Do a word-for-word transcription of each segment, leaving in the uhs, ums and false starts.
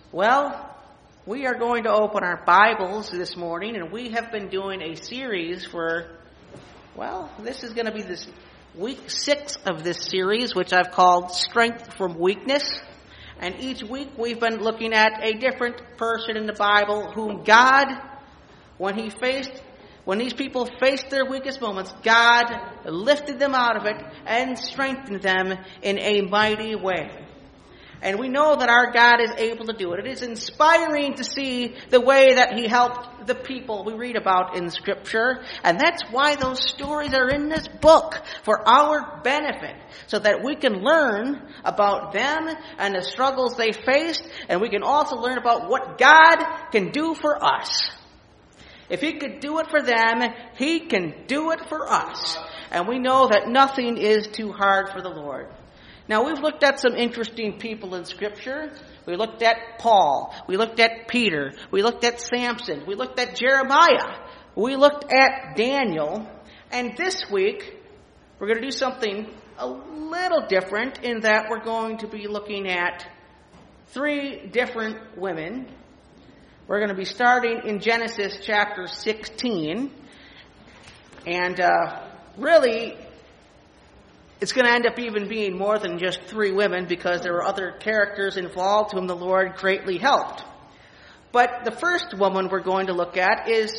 Well, we are going to open our Bibles this morning, and we have been doing a series for, well, this is going to be this week six of this series, which I've called Strength from Weakness. And each week we've been looking at a different person in the Bible whom God, when he faced, when these people faced their weakest moments, God lifted them out of it and strengthened them in a mighty way. And we know that our God is able to do it. It is inspiring to see the way that he helped the people we read about in Scripture. And that's why those stories are in this book, for our benefit, so that we can learn about them and the struggles they faced, and we can also learn about what God can do for us. If he could do it for them, he can do it for us. And we know that nothing is too hard for the Lord. Now, we've looked at some interesting people in Scripture. We looked at Paul. We looked at Peter. We looked at Samson. We looked at Jeremiah. We looked at Daniel. And this week, we're going to do something a little different in that we're going to be looking at three different women. We're going to be starting in Genesis chapter sixteen. And uh, really, it's going to end up even being more than just three women, because there were other characters involved whom the Lord greatly helped. But the first woman we're going to look at is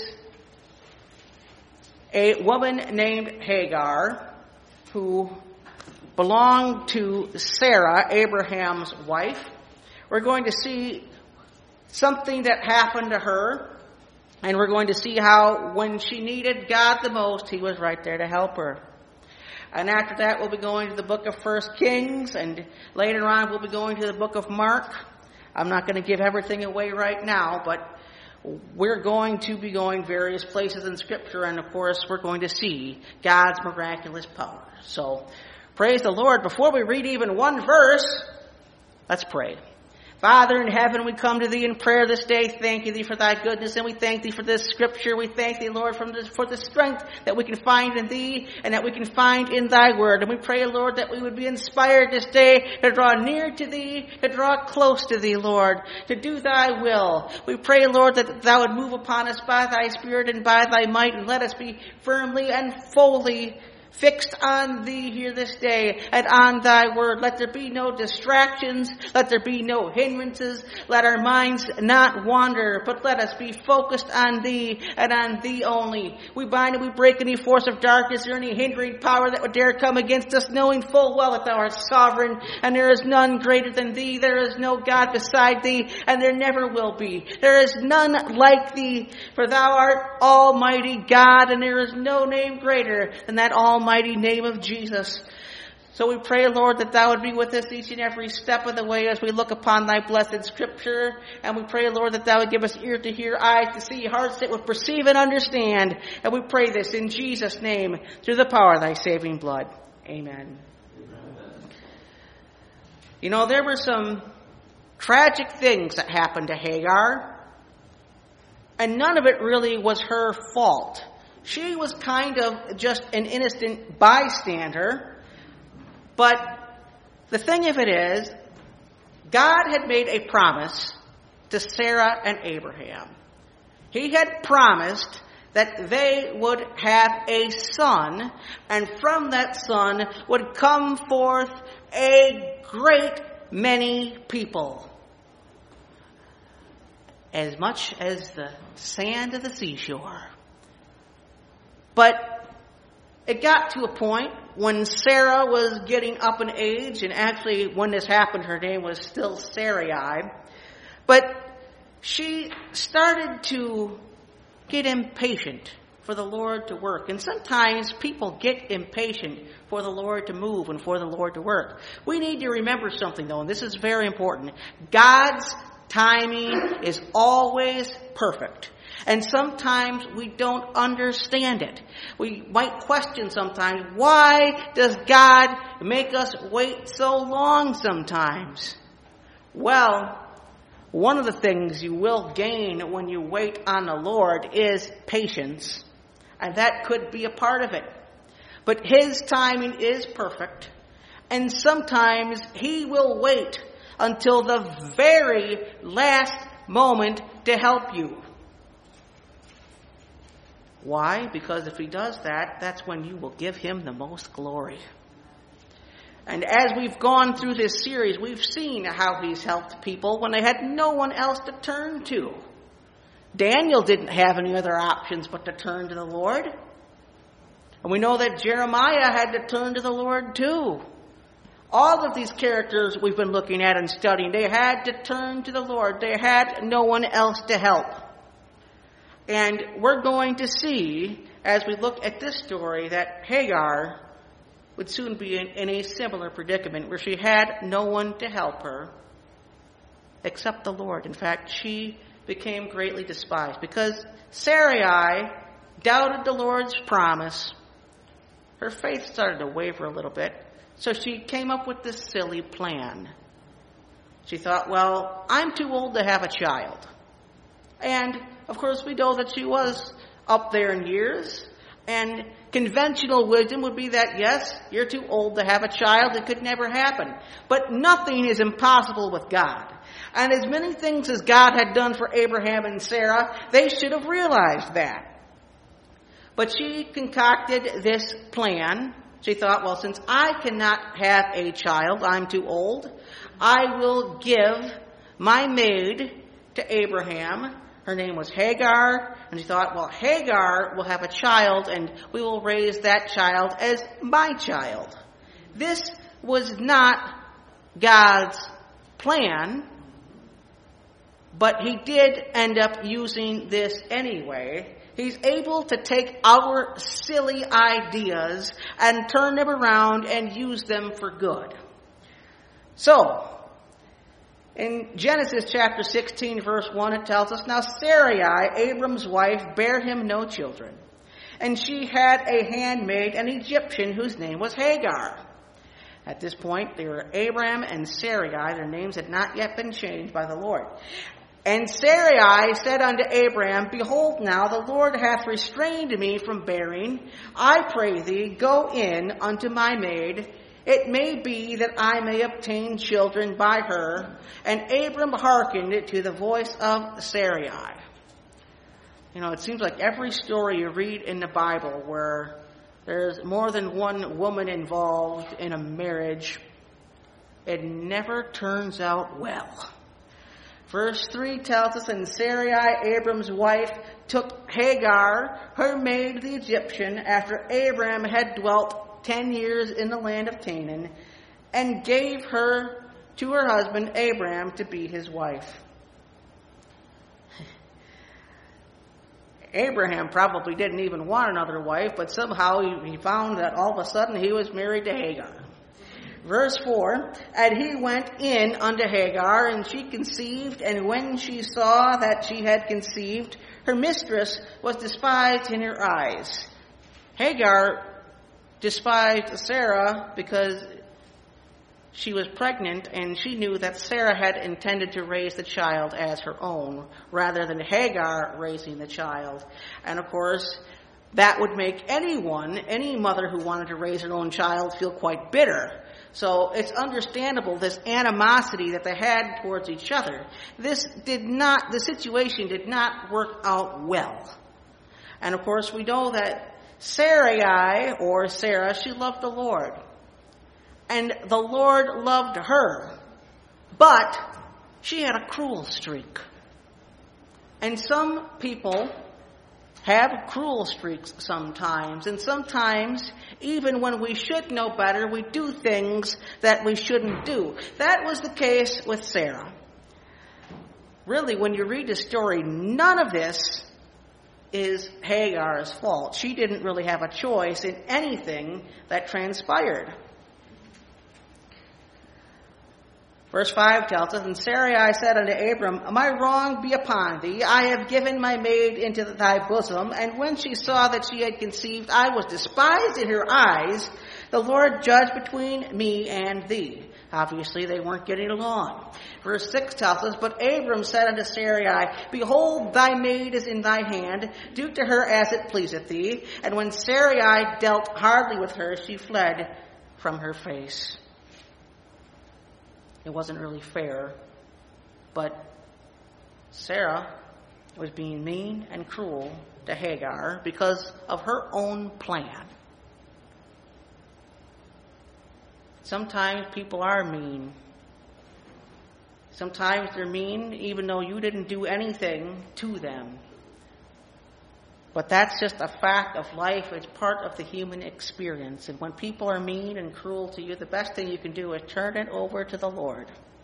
a woman named Hagar, who belonged to Sarah, Abraham's wife. We're going to see something that happened to her, and we're going to see how when she needed God the most, he was right there to help her. And after that, we'll be going to the book of First Kings, and later on, we'll be going to the book of Mark. I'm not going to give everything away right now, but we're going to be going various places in Scripture, and of course, we're going to see God's miraculous power. So, praise the Lord. Before we read even one verse, let's pray. Father in heaven, we come to thee in prayer this day, thanking thee for thy goodness, and we thank thee for this Scripture. We thank thee, Lord, from this, for the strength that we can find in thee and that we can find in thy word. And we pray, Lord, that we would be inspired this day to draw near to thee, to draw close to thee, Lord, to do thy will. We pray, Lord, that thou would move upon us by thy Spirit and by thy might, and let us be firmly and fully fixed on thee here this day and on thy word. Let there be no distractions. Let there be no hindrances. Let our minds not wander, but let us be focused on thee and on thee only. We bind and we break any force of darkness or any hindering power that would dare come against us, knowing full well that thou art sovereign and there is none greater than thee. There is no God beside thee, and there never will be. There is none like thee, for thou art Almighty God, and there is no name greater than that Almighty mighty name of Jesus. So we pray, Lord, that thou would be with us each and every step of the way as we look upon thy blessed Scripture. And we pray, Lord, that thou would give us ear to hear, eyes to see, hearts that would perceive and understand. And we pray this in Jesus' name, through the power of thy saving blood. Amen. Amen. You know, there were some tragic things that happened to Hagar, and none of it really was her fault. She was kind of just an innocent bystander. But the thing of it is, God had made a promise to Sarah and Abraham. He had promised that they would have a son, and from that son would come forth a great many people, as much as the sand of the seashore. But it got to a point when Sarah was getting up in age, and actually when this happened, her name was still Sarai. But she started to get impatient for the Lord to work. And sometimes people get impatient for the Lord to move and for the Lord to work. We need to remember something, though, and this is very important. God's timing is always perfect. And sometimes we don't understand it. We might question sometimes, why does God make us wait so long sometimes? Well, one of the things you will gain when you wait on the Lord is patience. And that could be a part of it. But His timing is perfect. And sometimes He will wait until the very last moment to help you. Why? Because if he does that, that's when you will give him the most glory. And as we've gone through this series, we've seen how he's helped people when they had no one else to turn to. Daniel didn't have any other options but to turn to the Lord. And we know that Jeremiah had to turn to the Lord too. All of these characters we've been looking at and studying, they had to turn to the Lord. They had no one else to help. And we're going to see, as we look at this story, that Hagar would soon be in, in a similar predicament where she had no one to help her except the Lord. In fact, she became greatly despised because Sarai doubted the Lord's promise. Her faith started to waver a little bit, so she came up with this silly plan. She thought, well, I'm too old to have a child. And, of course, we know that she was up there in years. And conventional wisdom would be that, yes, you're too old to have a child. It could never happen. But nothing is impossible with God. And as many things as God had done for Abraham and Sarah, they should have realized that. But she concocted this plan. She thought, well, since I cannot have a child, I'm too old, I will give my maid to Abraham. Her name was Hagar, and she thought, well, Hagar will have a child, and we will raise that child as my child. This was not God's plan, but he did end up using this anyway. He's able to take our silly ideas and turn them around and use them for good. So, in Genesis chapter sixteen, verse one, it tells us, now Sarai, Abram's wife, bare him no children. And she had a handmaid, an Egyptian, whose name was Hagar. At this point, they were Abram and Sarai. Their names had not yet been changed by the Lord. And Sarai said unto Abram, behold now, the Lord hath restrained me from bearing. I pray thee, go in unto my maid. It may be that I may obtain children by her. And Abram hearkened to the voice of Sarai. You know, it seems like every story you read in the Bible where there's more than one woman involved in a marriage, it never turns out well. Verse three tells us, and Sarai, Abram's wife, took Hagar, her maid the Egyptian, after Abram had dwelt ten years in the land of Canaan, and gave her to her husband Abram to be his wife. Abraham probably didn't even want another wife, but somehow he found that all of a sudden he was married to Hagar. Verse four, and he went in unto Hagar, and she conceived, and when she saw that she had conceived, her mistress was despised in her eyes. Hagar despised Sarah because she was pregnant, and she knew that Sarah had intended to raise the child as her own, rather than Hagar raising the child. And of course, that would make anyone, any mother who wanted to raise her own child, feel quite bitter. So it's understandable, this animosity that they had towards each other. This did not, the situation did not work out well. And of course, we know that Sarai, or Sarah, she loved the Lord. And the Lord loved her. But she had a cruel streak. And some people have cruel streaks sometimes. And sometimes, even when we should know better, we do things that we shouldn't do. That was the case with Sarah. Really, when you read the story, none of this is Hagar's fault. She didn't really have a choice in anything that transpired. Verse five tells us, and Sarai said unto Abram, my wrong be upon thee. I have given my maid into thy bosom. And when she saw that she had conceived, I was despised in her eyes. The Lord judged between me and thee. Obviously, they weren't getting along. Verse six tells us, but Abram said unto Sarai, behold, thy maid is in thy hand. Do to her as it pleaseth thee. And when Sarai dealt hardly with her, she fled from her face. It wasn't really fair. But Sarah was being mean and cruel to Hagar because of her own plan. Sometimes people are mean. Sometimes they're mean even though you didn't do anything to them. But that's just a fact of life. It's part of the human experience. And when people are mean and cruel to you, the best thing you can do is turn it over to the Lord.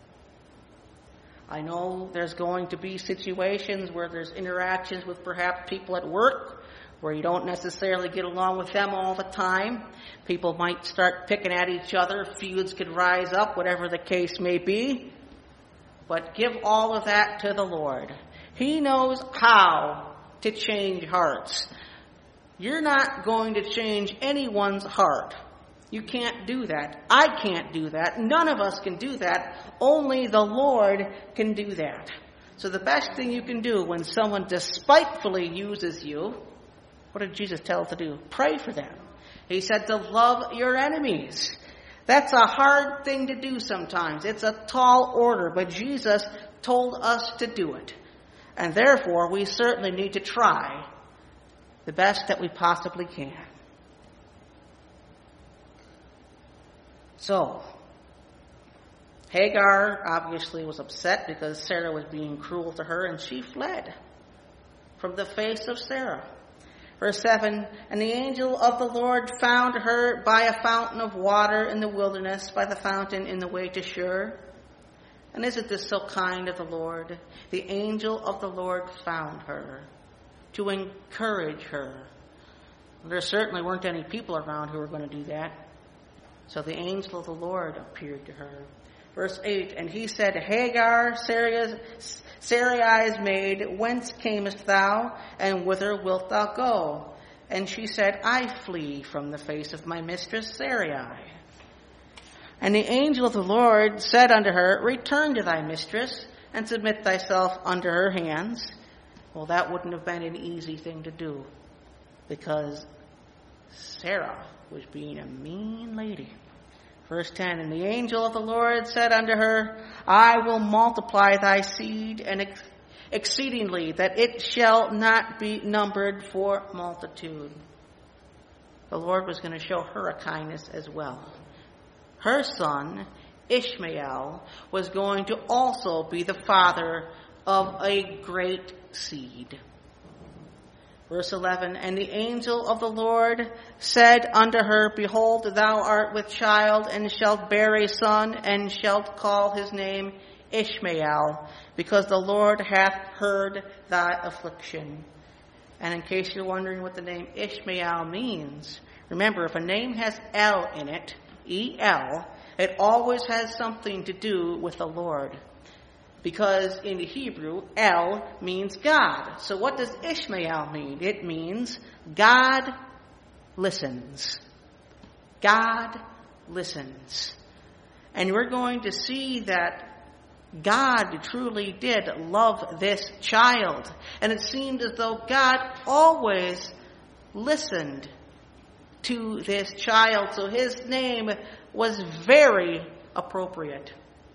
I know there's going to be situations where there's interactions with perhaps people at work where you don't necessarily get along with them all the time. People might start picking at each other. Feuds could rise up, whatever the case may be. But give all of that to the Lord. He knows how to change hearts. You're not going to change anyone's heart. You can't do that. I can't do that. None of us can do that. Only the Lord can do that. So the best thing you can do when someone despitefully uses you, what did Jesus tell us to do? Pray for them. He said to love your enemies. That's a hard thing to do sometimes. It's a tall order, but Jesus told us to do it. And therefore, we certainly need to try the best that we possibly can. So, Hagar obviously was upset because Sarah was being cruel to her, and she fled from the face of Sarah. Verse seven, and the angel of the Lord found her by a fountain of water in the wilderness, by the fountain in the way to Shur. And isn't this so kind of the Lord? The angel of the Lord found her to encourage her. There certainly weren't any people around who were going to do that. So the angel of the Lord appeared to her. Verse eight, and he said, Hagar, Sarai's, Sarai's maid, whence camest thou, and whither wilt thou go? And she said, I flee from the face of my mistress Sarai. And the angel of the Lord said unto her, return to thy mistress, and submit thyself under her hands. Well, that wouldn't have been an easy thing to do, because Sarah was being a mean lady. Verse ten, and the angel of the Lord said unto her, I will multiply thy seed and ex- exceedingly, that it shall not be numbered for multitude. The Lord was going to show her a kindness as well. Her son, Ishmael, was going to also be the father of a great seed. Verse eleven, and the angel of the Lord said unto her, behold, thou art with child, and shalt bear a son, and shalt call his name Ishmael, because the Lord hath heard thy affliction. And in case you're wondering what the name Ishmael means, remember, if a name has El in it, E L, it always has something to do with the Lord. Because in the Hebrew, El means God. So what does Ishmael mean? It means God listens. God listens. And we're going to see that God truly did love this child. And it seemed as though God always listened to this child. So his name was very appropriate.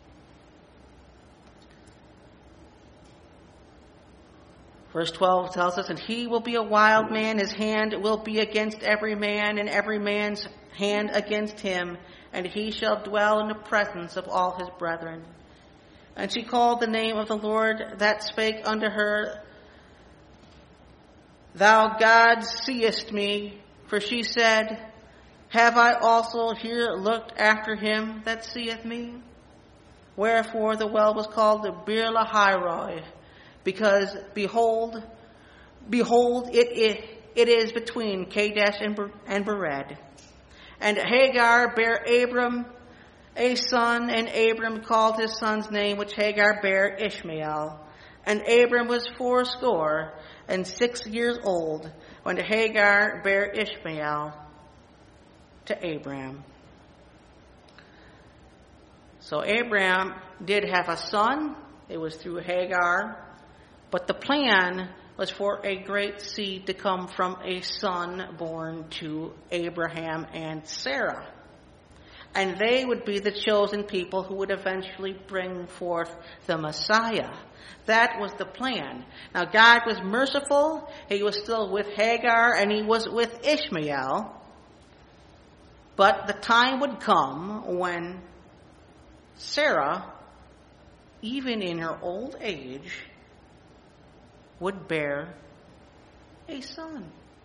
Verse twelve tells us, and he will be a wild man, his hand will be against every man, and every man's hand against him, and he shall dwell in the presence of all his brethren. And she called the name of the Lord that spake unto her, Thou God seest me, for she said, Have I also here looked after him that seeth me? Wherefore the well was called the Beer Lahairoi, because behold, behold, it, it, it is between Kadesh and, Ber, and Bered. And Hagar bare Abram a son, and Abram called his son's name, which Hagar bare, Ishmael. And Abram was fourscore and six years old when Hagar bare Ishmael to Abram. So Abram did have a son. It was through Hagar. But the plan was for a great seed to come from a son born to Abraham and Sarah. And they would be the chosen people who would eventually bring forth the Messiah. That was the plan. Now God was merciful. He was still with Hagar and he was with Ishmael. But the time would come when Sarah, even in her old age, would bear a son.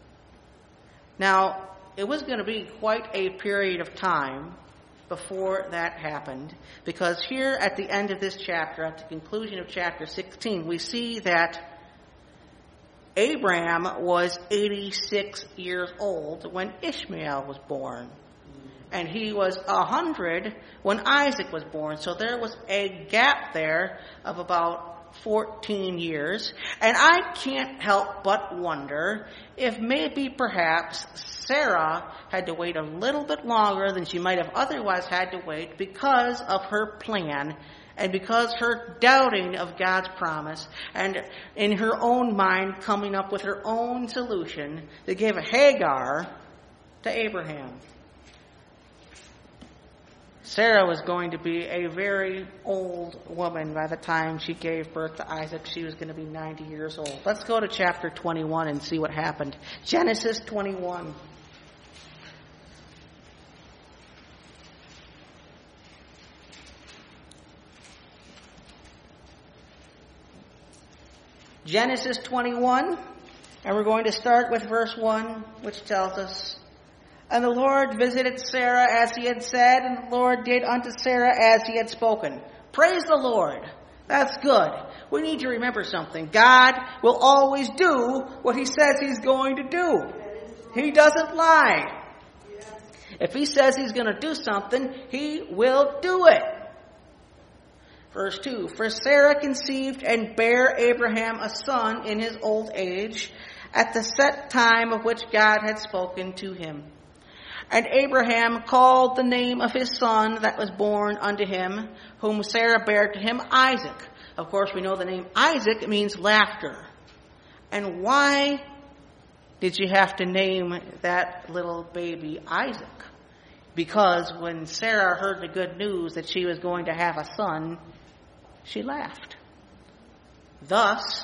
Now, it was going to be quite a period of time before that happened, because here at the end of this chapter, at the conclusion of chapter sixteen, we see that Abraham was eighty-six years old when Ishmael was born. And he was one hundred when Isaac was born. So there was a gap there of about fourteen years. And I can't help but wonder if maybe perhaps Sarah had to wait a little bit longer than she might have otherwise had to wait because of her plan and because her doubting of God's promise and in her own mind coming up with her own solution to give Hagar to Abraham. Sarah was going to be a very old woman by the time she gave birth to Isaac. She was going to be ninety years old. Let's go to chapter twenty-one and see what happened. Genesis twenty-one. Genesis twenty-one, and we're going to start with verse one, which tells us, "And the Lord visited Sarah as he had said, and the Lord did unto Sarah as he had spoken." Praise the Lord. That's good. We need to remember something. God will always do what he says he's going to do. He doesn't lie. If he says he's going to do something, he will do it. Verse two, "For Sarah conceived and bare Abraham a son in his old age, at the set time of which God had spoken to him. And Abraham called the name of his son that was born unto him, whom Sarah bare to him, Isaac." Of course, we know the name Isaac means laughter. And why did you have to name that little baby Isaac? Because when Sarah heard the good news that she was going to have a son, she laughed. Thus,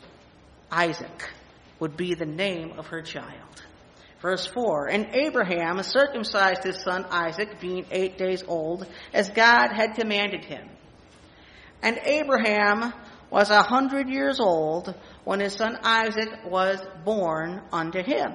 Isaac would be the name of her child. Verse four, "And Abraham circumcised his son Isaac, being eight days old, as God had commanded him. And Abraham was a hundred years old when his son Isaac was born unto him."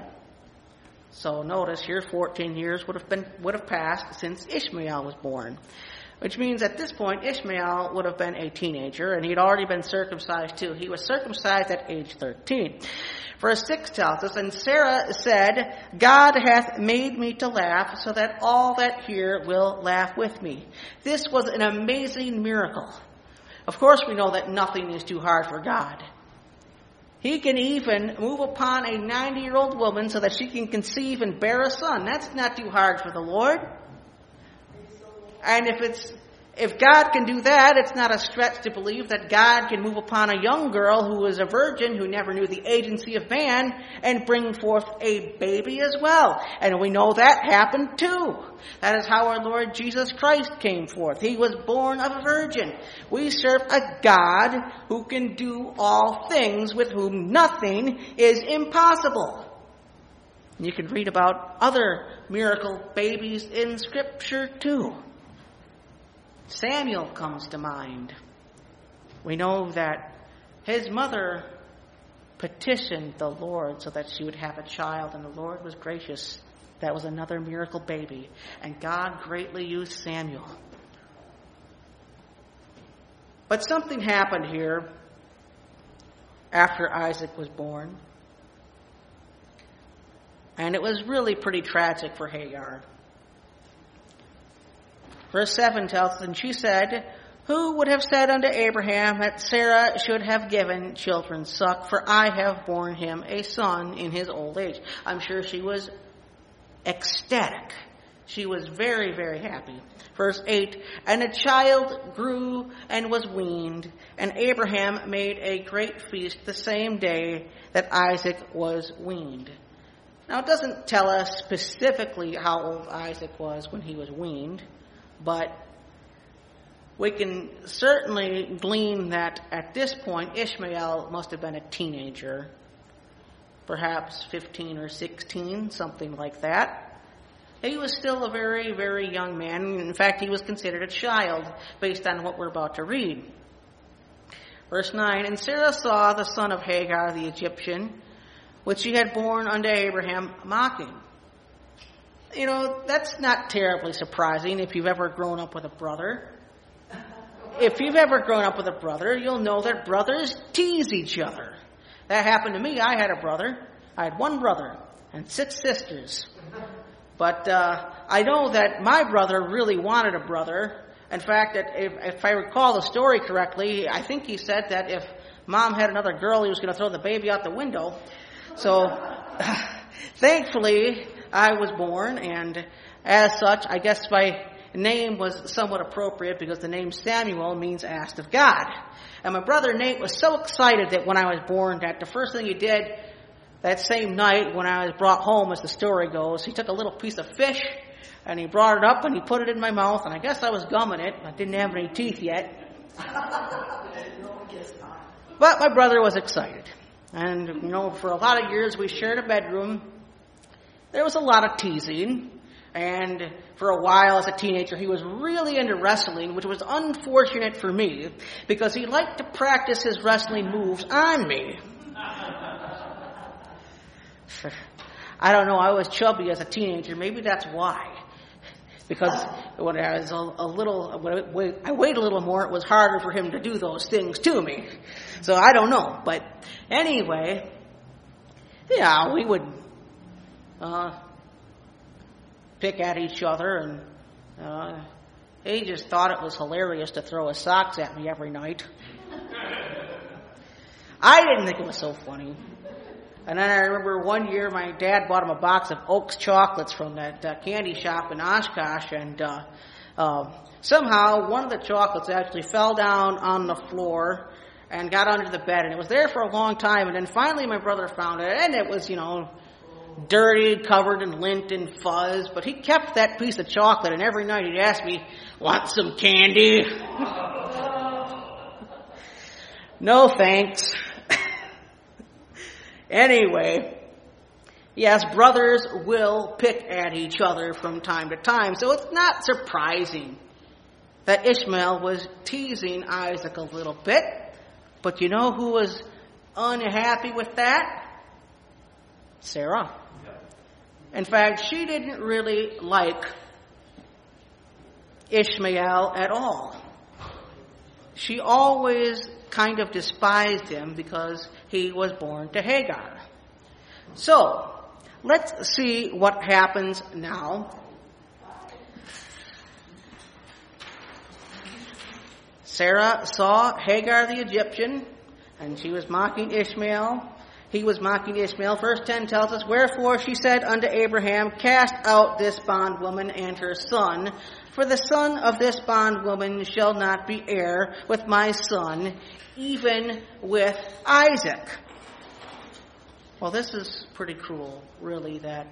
So notice here, fourteen years would have been would have passed since Ishmael was born, which means at this point Ishmael would have been a teenager, and he'd already been circumcised too. He was circumcised at age thirteen. Verse six tells us, "And Sarah said, God hath made me to laugh, so that all that hear will laugh with me." This was an amazing miracle. Of course, we know that nothing is too hard for God. He can even move upon a ninety-year-old woman so that she can conceive and bear a son. That's not too hard for the Lord. And if it's If God can do that, it's not a stretch to believe that God can move upon a young girl who was a virgin, who never knew the agency of man, and bring forth a baby as well. And we know that happened too. That is how our Lord Jesus Christ came forth. He was born of a virgin. We serve a God who can do all things, with whom nothing is impossible. You can read about other miracle babies in Scripture too. Samuel comes to mind. We know that his mother petitioned the Lord so that she would have a child, and the Lord was gracious. That was another miracle baby, and God greatly used Samuel. But something happened here after Isaac was born, and it was really pretty tragic for Hagar. Verse seven tells us, "And she said, Who would have said unto Abraham that Sarah should have given children suck? For I have borne him a son in his old age." I'm sure she was ecstatic. She was very, very happy. Verse eight, "And a child grew and was weaned, and Abraham made a great feast the same day that Isaac was weaned." Now, it doesn't tell us specifically how old Isaac was when he was weaned. but we can certainly glean that at this point Ishmael must have been a teenager, perhaps fifteen or sixteen, something like that. He was still a very, very young man. In fact, he was considered a child based on what we're about to read. Verse nine, and Sarah saw the son of Hagar the Egyptian, which she had borne unto Abraham, mocking. You know, that's not terribly surprising if you've ever grown up with a brother. If you've ever grown up with a brother, you'll know that brothers tease each other. That happened to me. I had a brother. I had one brother and six sisters. But uh, I know that my brother really wanted a brother. In fact, if, if I recall the story correctly, I think he said that if Mom had another girl, he was going to throw the baby out the window. So, thankfully, I was born, and as such, I guess my name was somewhat appropriate because the name Samuel means asked of God. And my brother Nate was so excited that when I was born that the first thing he did that same night when I was brought home, as the story goes, he took a little piece of fish and he brought it up and he put it in my mouth, and I guess I was gumming it. I didn't have any teeth yet. But my brother was excited. And, you know, for a lot of years we shared a bedroom. There was a lot of teasing. And for a while as a teenager, he was really into wrestling, which was unfortunate for me because he liked to practice his wrestling moves on me. I don't know, I was chubby as a teenager. Maybe that's why. Because when I was a, a little, when I weighed a little more, it was harder for him to do those things to me. So I don't know. But anyway, yeah, we would uh, pick at each other, and uh, he just thought it was hilarious to throw his socks at me every night. I didn't think it was so funny. And then I remember one year my dad bought him a box of Oaks chocolates from that uh, candy shop in Oshkosh, and uh, uh, somehow one of the chocolates actually fell down on the floor and got under the bed, and it was there for a long time, and then finally my brother found it, and it was, you know, dirty, covered in lint and fuzz, but he kept that piece of chocolate, and every night he'd ask me, want some candy? No thanks. Anyway, yes, brothers will pick at each other from time to time, so it's not surprising that Ishmael was teasing Isaac a little bit. But you know who was unhappy with that? Sarah. In fact, she didn't really like Ishmael at all. She always kind of despised him because he was born to Hagar. So, let's see what happens now. Sarah saw Hagar the Egyptian, and she was mocking Ishmael. He was mocking Ishmael. Verse ten tells us, wherefore she said unto Abraham, cast out this bondwoman and her son, for the son of this bondwoman shall not be heir with my son, even with Isaac. Well, this is pretty cruel, really, that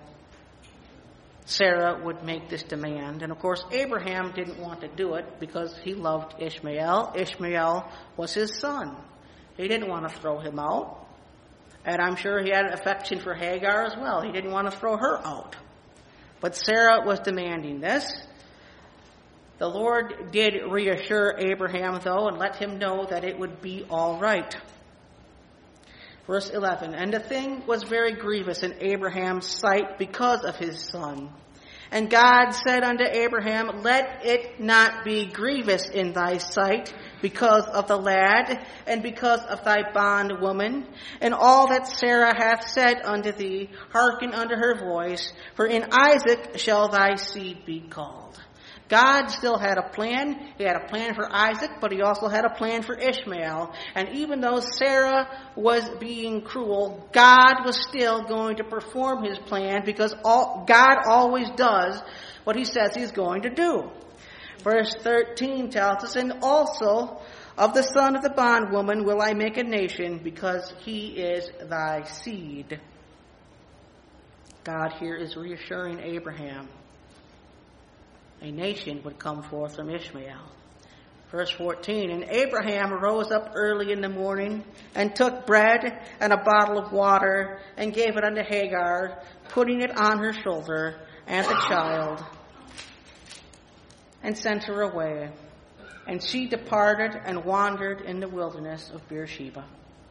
Sarah would make this demand. And of course, Abraham didn't want to do it because he loved Ishmael. Ishmael was his son. He didn't want to throw him out. And I'm sure he had an affection for Hagar as well. He didn't want to throw her out. But Sarah was demanding this. The Lord did reassure Abraham, though, and let him know that it would be all right. Verse eleven, and the thing was very grievous in Abraham's sight because of his son. And God said unto Abraham, let it not be grievous in thy sight because of the lad, and because of thy bondwoman, and all that Sarah hath said unto thee, hearken unto her voice, for in Isaac shall thy seed be called. God still had a plan. He had a plan for Isaac, but he also had a plan for Ishmael. And even though Sarah was being cruel, God was still going to perform his plan, because all, God always does what he says he's going to do. Verse thirteen tells us, and also of the son of the bondwoman will I make a nation, because he is thy seed. God here is reassuring Abraham. a nation would come forth from Ishmael. Verse fourteen, and Abraham rose up early in the morning and took bread and a bottle of water and gave it unto Hagar, putting it on her shoulder and the child, and sent her away. And she departed and wandered in the wilderness of Beersheba.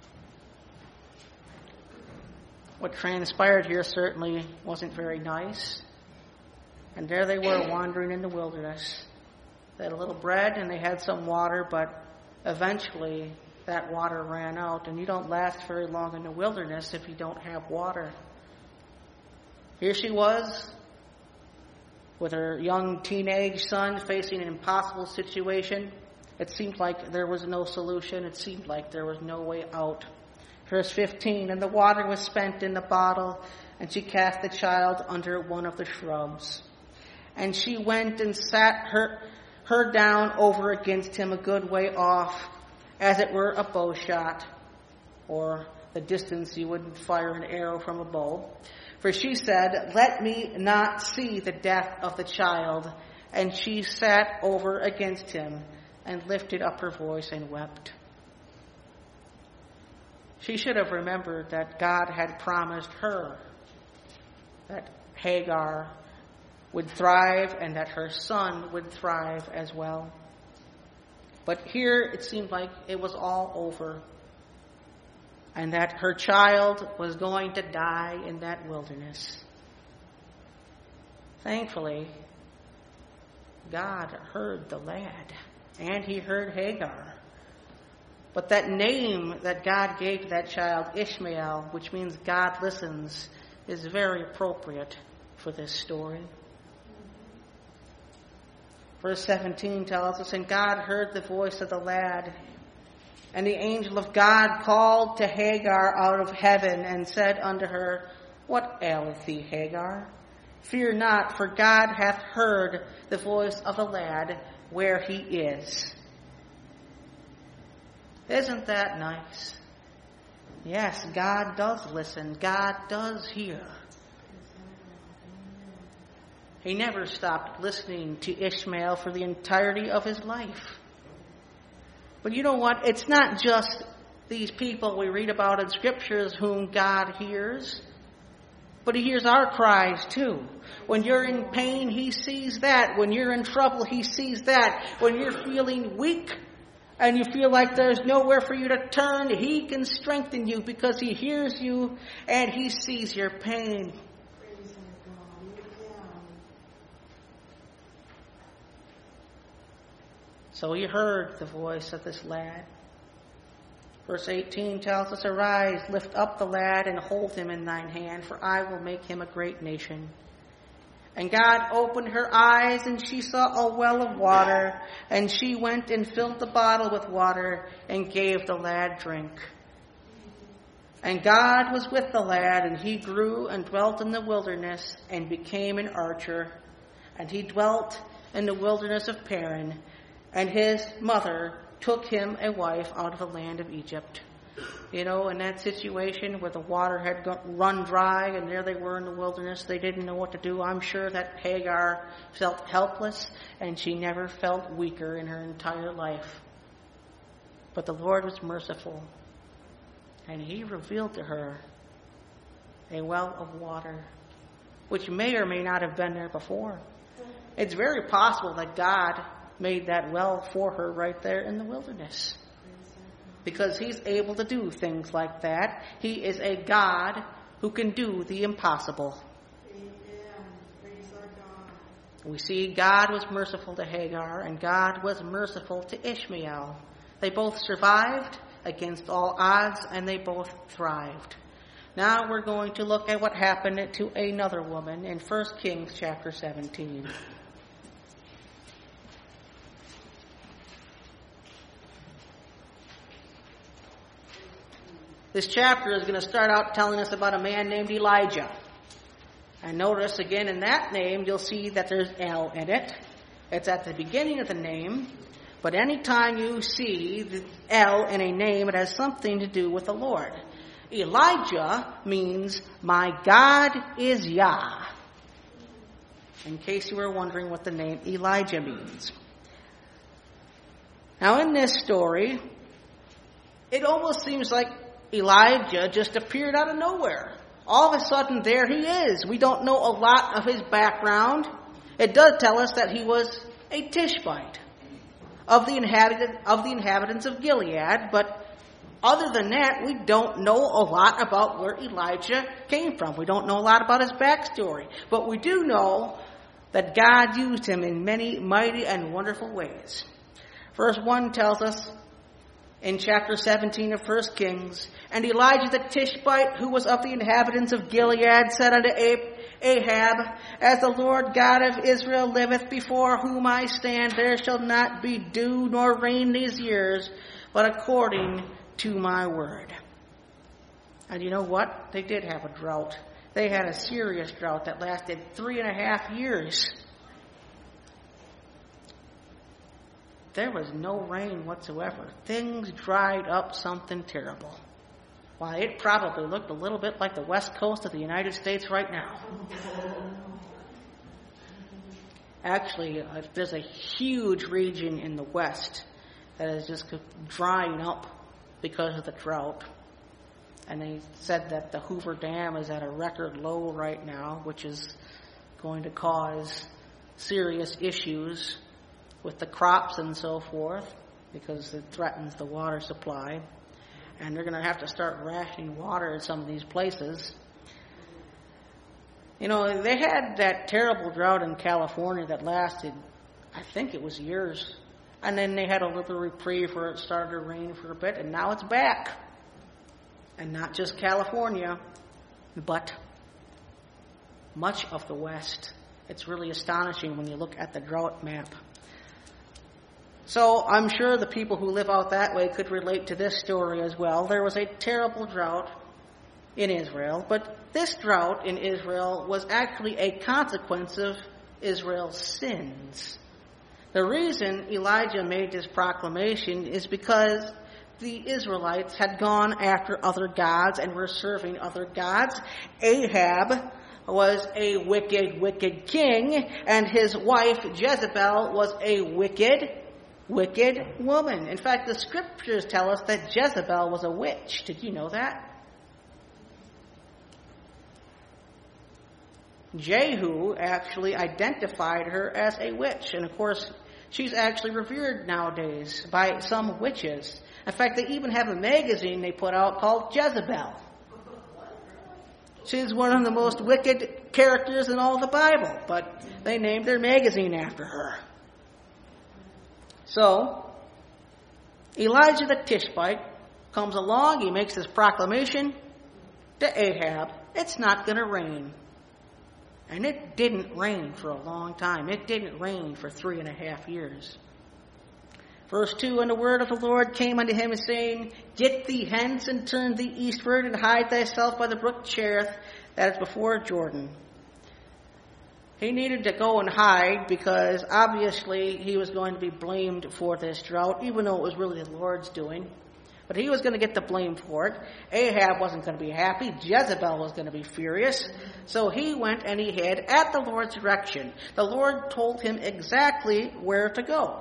What transpired here certainly wasn't very nice. And there they were wandering in the wilderness. They had a little bread and they had some water, but eventually that water ran out. And you don't last very long in the wilderness if you don't have water. Here she was with her young teenage son facing an impossible situation. It seemed like there was no solution. It seemed like there was no way out. Verse fifteen, and the water was spent in the bottle, and she cast the child under one of the shrubs. And she went and sat her, her down over against him a good way off, as it were a bow shot, or the distance you would fire an arrow from a bow. For she said, let me not see the death of the child. And she sat over against him and lifted up her voice and wept. She should have remembered that God had promised her that Hagar would thrive and that her son would thrive as well. But here it seemed like it was all over, and that her child was going to die in that wilderness. Thankfully, God heard the lad, and he heard Hagar. But that name that God gave to that child, Ishmael, which means God listens, is very appropriate for this story. Verse seventeen tells us, and God heard the voice of the lad, and the angel of God called to Hagar out of heaven and said unto her, what aileth thee, Hagar? Fear not, for God hath heard the voice of the lad where he is. Isn't that nice? Yes, God does listen. God does hear. He never stopped listening to Ishmael for the entirety of his life. But you know what? It's not just these people we read about in scriptures whom God hears, but he hears our cries too. When you're in pain, he sees that. When you're in trouble, he sees that. When you're feeling weak and you feel like there's nowhere for you to turn, he can strengthen you because he hears you and he sees your pain. So he heard the voice of this lad. Verse eighteen tells us, arise, lift up the lad, and hold him in thine hand, for I will make him a great nation. And God opened her eyes, and she saw a well of water, and she went and filled the bottle with water, and gave the lad drink. And God was with the lad, and he grew and dwelt in the wilderness, and became an archer. And he dwelt in the wilderness of Paran, and his mother took him a wife out of the land of Egypt. You know, in that situation where the water had run dry and there they were in the wilderness, they didn't know what to do. I'm sure that Hagar felt helpless, and she never felt weaker in her entire life. But the Lord was merciful, and he revealed to her a well of water, which may or may not have been there before. It's very possible that God made that well for her right there in the wilderness, because he's able to do things like that. He is a God who can do the impossible. We see God was merciful to Hagar, and God was merciful to Ishmael. They both survived against all odds, and they both thrived. Now we're going to look at what happened to another woman in First Kings chapter seventeen. This chapter is going to start out telling us about a man named Elijah. And notice again in that name, you'll see that there's L in it. It's at the beginning of the name. But anytime you see the L in a name, it has something to do with the Lord. Elijah means, my God is Yah. in case you were wondering what the name Elijah means. Now, in this story, it almost seems like Elijah just appeared out of nowhere. All of a sudden, there he is. We don't know a lot of his background. It does tell us that he was a Tishbite of the inhabitant of the inhabitants of Gilead, but other than that, we don't know a lot about where Elijah came from. We don't know a lot about his backstory, but we do know that God used him in many mighty and wonderful ways. Verse one tells us in chapter seventeen of First Kings, and Elijah the Tishbite, who was of the inhabitants of Gilead, said unto Ahab, as the Lord God of Israel liveth, before whom I stand, there shall not be dew nor rain these years, but according to my word. And you know what? They did have a drought. They had a serious drought that lasted three and a half years. There was no rain whatsoever. Things dried up something terrible. Why, it probably looked a little bit like the west coast of the United States right now. Actually, uh, there's a huge region in the west that is just drying up because of the drought. And they said that the Hoover Dam is at a record low right now, which is going to cause serious issues with the crops and so forth, because it threatens the water supply. And they're going to have to start rationing water in some of these places. You know, they had that terrible drought in California that lasted, I think it was years. And then they had a little reprieve where it started to rain for a bit, and now it's back. And not just California, but much of the West. It's really astonishing when you look at the drought map. So I'm sure the people who live out that way could relate to this story as well. There was a terrible drought in Israel, but this drought in Israel was actually a consequence of Israel's sins. The reason Elijah made this proclamation is because the Israelites had gone after other gods and were serving other gods. Ahab was a wicked, wicked king, and his wife Jezebel was a wicked, wicked woman. In fact, the scriptures tell us that Jezebel was a witch. Did you know that? Jehu actually identified her as a witch. And of course, she's actually revered nowadays by some witches. In fact, they even have a magazine they put out called Jezebel. She's one of the most wicked characters in all the Bible, but they named their magazine after her. So, Elijah the Tishbite comes along, he makes this proclamation to Ahab, it's not going to rain. And it didn't rain for a long time. It didn't rain for three and a half years. Verse two, and the word of the Lord came unto him, saying, Get thee hence, and turn thee eastward, and hide thyself by the brook Cherith, that is before Jordan. He needed to go and hide because obviously he was going to be blamed for this drought, even though it was really the Lord's doing. But he was going to get the blame for it. Ahab wasn't going to be happy. Jezebel was going to be furious. So he went and he hid at the Lord's direction. The Lord told him exactly where to go.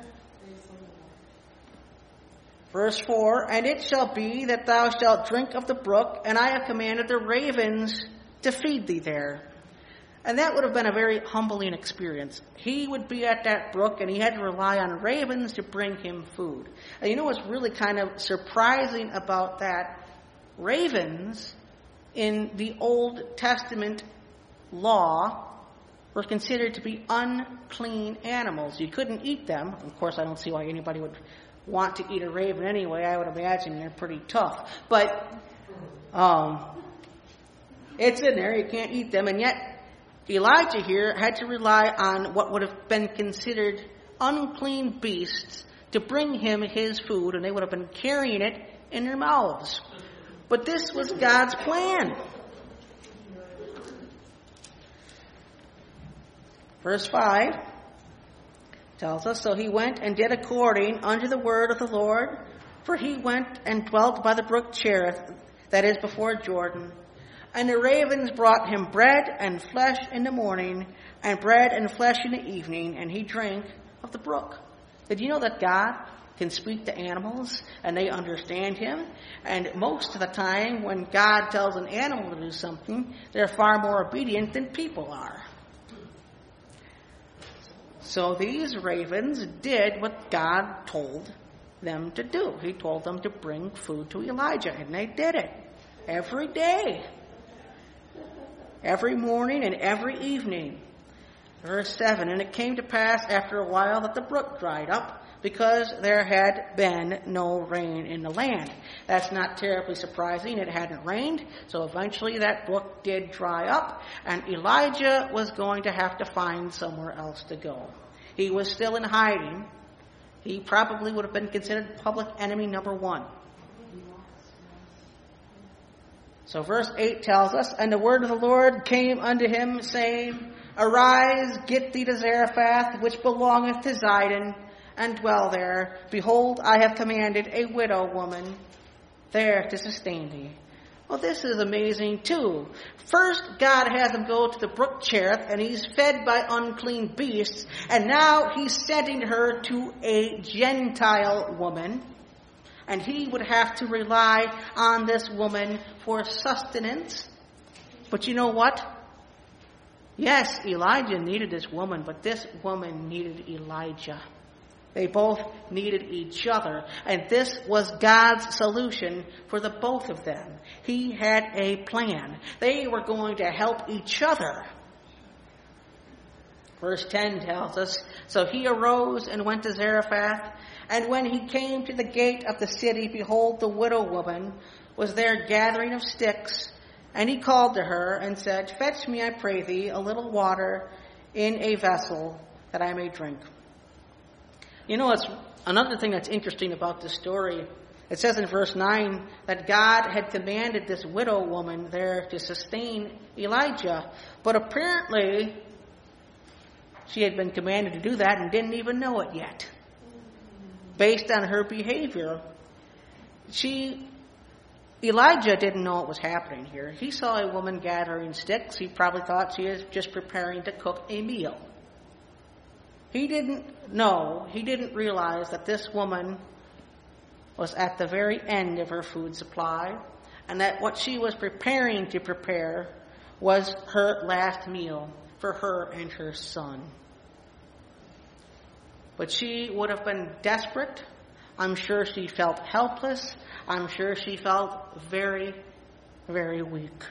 Verse four, and it shall be that thou shalt drink of the brook, and I have commanded the ravens to feed thee there. And that would have been a very humbling experience. He would be at that brook, and he had to rely on ravens to bring him food. And you know what's really kind of surprising about that? Ravens in the Old Testament law were considered to be unclean animals. You couldn't eat them. Of course, I don't see why anybody would want to eat a raven anyway. I would imagine they're pretty tough. But um, it's in there. You can't eat them. And yet, Elijah here had to rely on what would have been considered unclean beasts to bring him his food, and they would have been carrying it in their mouths. But this was God's plan. Verse five tells us, So he went and did according unto the word of the Lord, for he went and dwelt by the brook Cherith, that is before Jordan. And the ravens brought him bread and flesh in the morning, and bread and flesh in the evening, and he drank of the brook. Did you know that God can speak to animals and they understand him? And most of the time when God tells an animal to do something, they're far more obedient than people are. So these ravens did what God told them to do. He told them to bring food to Elijah, and they did it every day, every morning and every evening. Verse seven, and it came to pass after a while that the brook dried up, because there had been no rain in the land. That's not terribly surprising. It hadn't rained, so eventually that brook did dry up, and Elijah was going to have to find somewhere else to go. He was still in hiding. He probably would have been considered public enemy number one. So verse eight tells us, and the word of the Lord came unto him, saying, Arise, get thee to Zarephath, which belongeth to Zidon, and dwell there. Behold, I have commanded a widow woman there to sustain thee. Well, this is amazing too. First, God has him go to the brook Cherith, and he's fed by unclean beasts, and now he's sending her to a Gentile woman, and he would have to rely on this woman for sustenance. But you know what? Yes, Elijah needed this woman, but this woman needed Elijah. They both needed each other. And this was God's solution for the both of them. He had a plan. They were going to help each other. Verse ten tells us, So he arose and went to Zarephath. And when he came to the gate of the city, behold, the widow woman was there gathering of sticks. And he called to her and said, Fetch me, I pray thee, a little water in a vessel, that I may drink. You know, it's another thing that's interesting about this story. It says in verse nine that God had commanded this widow woman there to sustain Elijah. But apparently, she had been commanded to do that and didn't even know it yet. Based on her behavior, she, Elijah didn't know what was happening here. He saw a woman gathering sticks. He probably thought she was just preparing to cook a meal. He didn't know, he didn't realize that this woman was at the very end of her food supply, and that what she was preparing to prepare was her last meal for her and her son. But she would have been desperate. I'm sure she felt helpless. I'm sure she felt very, very weak.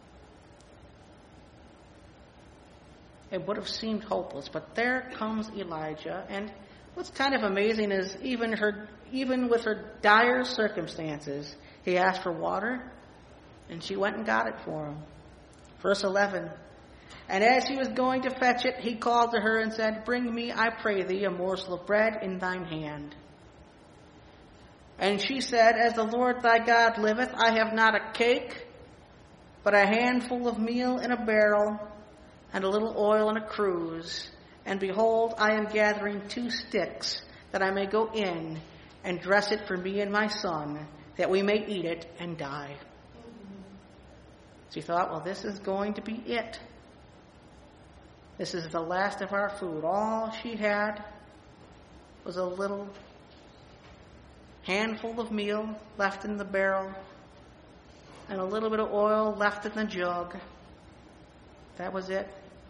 It would have seemed hopeless, but there comes Elijah, and what's kind of amazing is even her, even with her dire circumstances, he asked for water, and she went and got it for him. Verse eleven, and as he was going to fetch it, he called to her and said, Bring me, I pray thee, a morsel of bread in thine hand. And she said, As the Lord thy God liveth, I have not a cake, but a handful of meal in a barrel, and a little oil in a cruse. And behold, I am gathering two sticks, that I may go in and dress it for me and my son, that we may eat it and die. She thought, well, this is going to be it. This is the last of our food. All she had was a little handful of meal left in the barrel, and a little bit of oil left in the jug. That was it.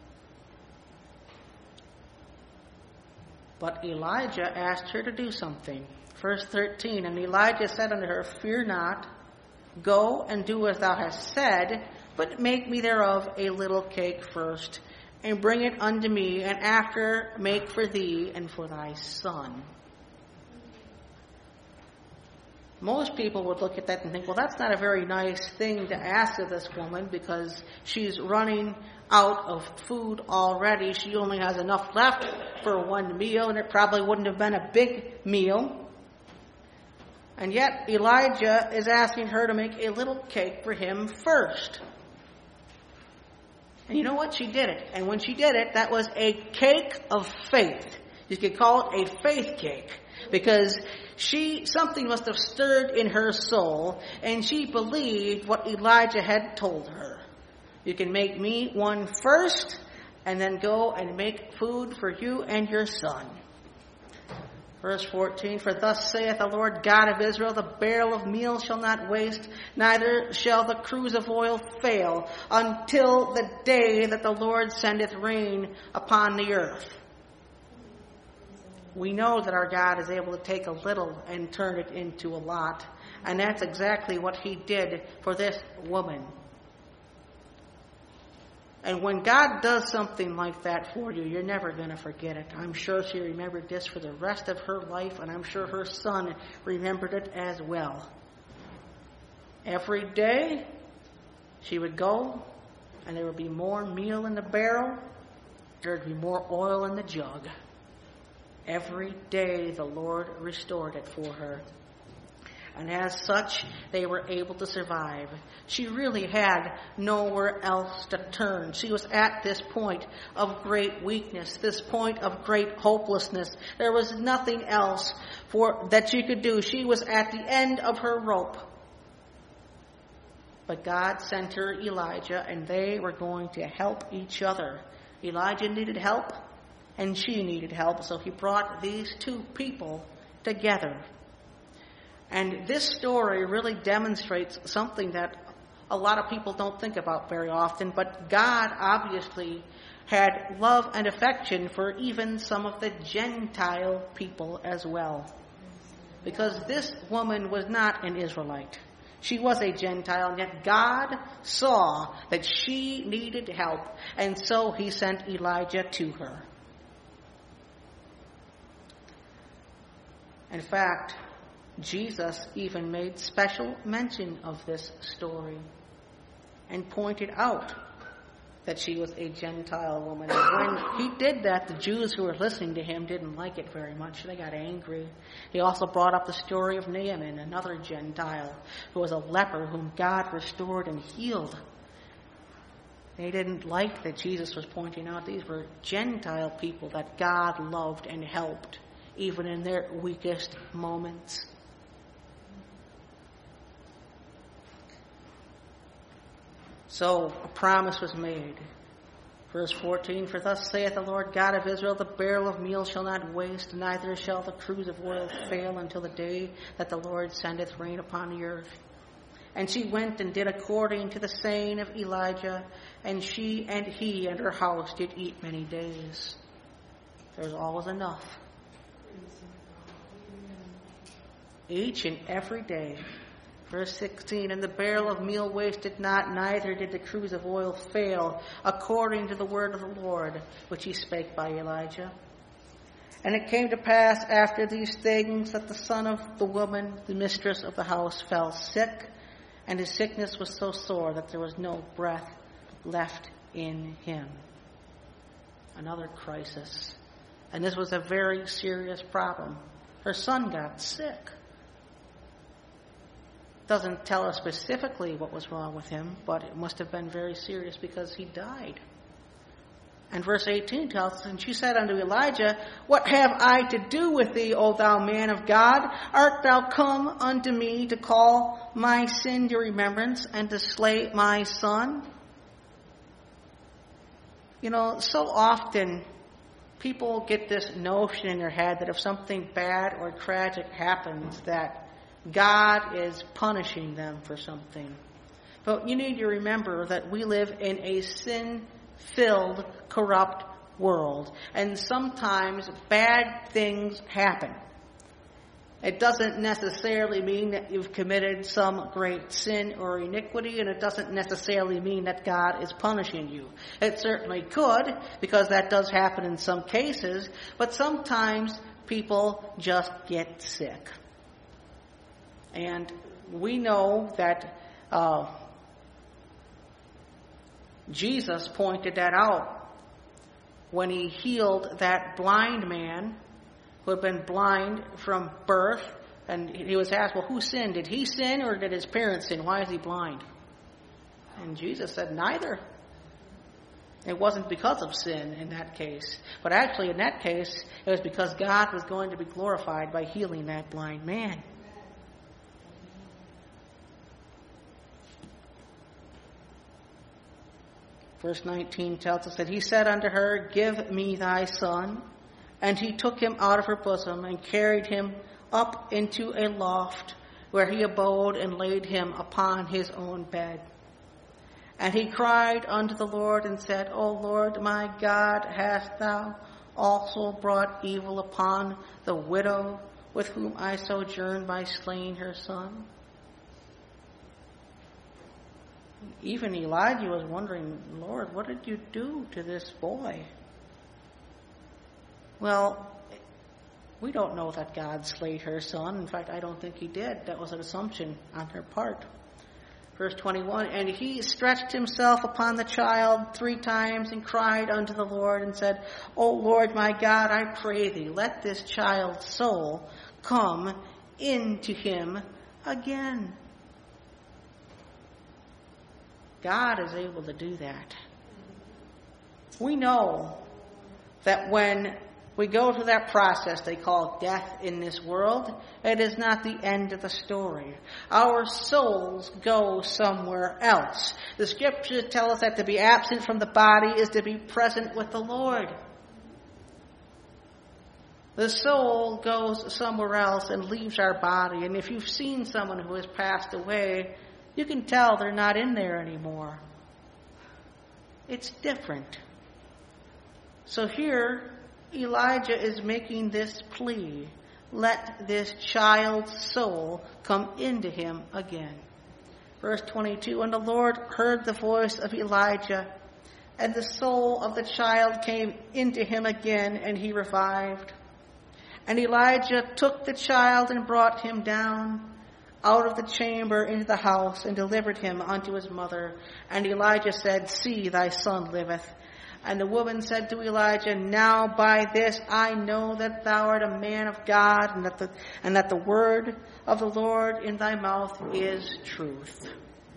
But Elijah asked her to do something. Verse thirteen, and Elijah said unto her, Fear not, go and do as thou hast said, but make me thereof a little cake first, and bring it unto me, and after make for thee and for thy son. Most people would look at that and think, well, that's not a very nice thing to ask of this woman, because she's running out of food already. She only has enough left for one meal, and it probably wouldn't have been a big meal. And yet Elijah is asking her to make a little cake for him first. And you know what? She did it. And when she did it, that was a cake of faith. You could call it a faith cake, because she, something must have stirred in her soul, and she believed what Elijah had told her. You can make me one first, and then go and make food for you and your son. Verse fourteen, for thus saith the Lord God of Israel, the barrel of meal shall not waste, neither shall the cruse of oil fail, until the day that the Lord sendeth rain upon the earth. We know that our God is able to take a little and turn it into a lot. And that's exactly what he did for this woman. And when God does something like that for you, you're never going to forget it. I'm sure she remembered this for the rest of her life, and I'm sure her son remembered it as well. Every day, she would go, and there would be more meal in the barrel. There would be more oil in the jug. Every day, the Lord restored it for her. And as such, they were able to survive. She really had nowhere else to turn. She was at this point of great weakness, this point of great hopelessness. There was nothing else for that she could do. She was at the end of her rope. But God sent her Elijah, and they were going to help each other. Elijah needed help, and she needed help, so he brought these two people together. And this story really demonstrates something that a lot of people don't think about very often, but God obviously had love and affection for even some of the Gentile people as well. Because this woman was not an Israelite. She was a Gentile, and yet God saw that she needed help, and so he sent Elijah to her. In fact, Jesus even made special mention of this story and pointed out that she was a Gentile woman. And when he did that, the Jews who were listening to him didn't like it very much. They got angry. He also brought up the story of Naaman, another Gentile who was a leper whom God restored and healed. They didn't like that Jesus was pointing out these were Gentile people that God loved and helped, even in their weakest moments. So a promise was made. Verse fourteen, for thus saith the Lord God of Israel, the barrel of meal shall not waste, neither shall the cruse of oil fail until the day that the Lord sendeth rain upon the earth. And she went and did according to the saying of Elijah, and she and he and her house did eat many days. There was always enough. Each and every day. Verse sixteen, and the barrel of meal wasted not, neither did the cruse of oil fail, according to the word of the Lord, which he spake by Elijah. And it came to pass after these things that the son of the woman, the mistress of the house, fell sick, and his sickness was so sore that there was no breath left in him. Another crisis. And this was a very serious problem. Her son got sick. Doesn't tell us specifically what was wrong with him, but it must have been very serious because he died. And verse eighteen tells us, and she said unto Elijah, what have I to do with thee, O thou man of God? Art thou come unto me to call my sin to remembrance and to slay my son? You know, so often people get this notion in their head that if something bad or tragic happens, that God is punishing them for something. But you need to remember that we live in a sin-filled, corrupt world. And sometimes bad things happen. It doesn't necessarily mean that you've committed some great sin or iniquity, and it doesn't necessarily mean that God is punishing you. It certainly could, because that does happen in some cases, but sometimes people just get sick. And we know that uh, Jesus pointed that out when he healed that blind man who had been blind from birth. And he was asked, well, who sinned? Did he sin or did his parents sin? Why is he blind? And Jesus said, neither. It wasn't because of sin in that case. But actually in that case, it was because God was going to be glorified by healing that blind man. Verse nineteen tells us that he said unto her, Give me thy son. And he took him out of her bosom and carried him up into a loft, where he abode and laid him upon his own bed. And he cried unto the Lord and said, O Lord my God, hast thou also brought evil upon the widow with whom I sojourn by slaying her son? Even Elijah was wondering, Lord, what did you do to this boy? Well, we don't know that God slayed her son. In fact, I don't think he did. That was an assumption on her part. Verse twenty-one, and he stretched himself upon the child three times and cried unto the Lord and said, O Lord my God, I pray thee, let this child's soul come into him again. God is able to do that. We know that when we go through that process they call death in this world, it is not the end of the story. Our souls go somewhere else. The scriptures tell us that to be absent from the body is to be present with the Lord. The soul goes somewhere else and leaves our body. And if you've seen someone who has passed away, you can tell they're not in there anymore. It's different. So here, Elijah is making this plea. Let this child's soul come into him again. Verse twenty-two, and the Lord heard the voice of Elijah, and the soul of the child came into him again, and he revived. And Elijah took the child and brought him down out of the chamber into the house, and delivered him unto his mother. And Elijah said, See, thy son liveth. And the woman said to Elijah, Now by this I know that thou art a man of God, and that the, and that the word of the Lord in thy mouth is truth.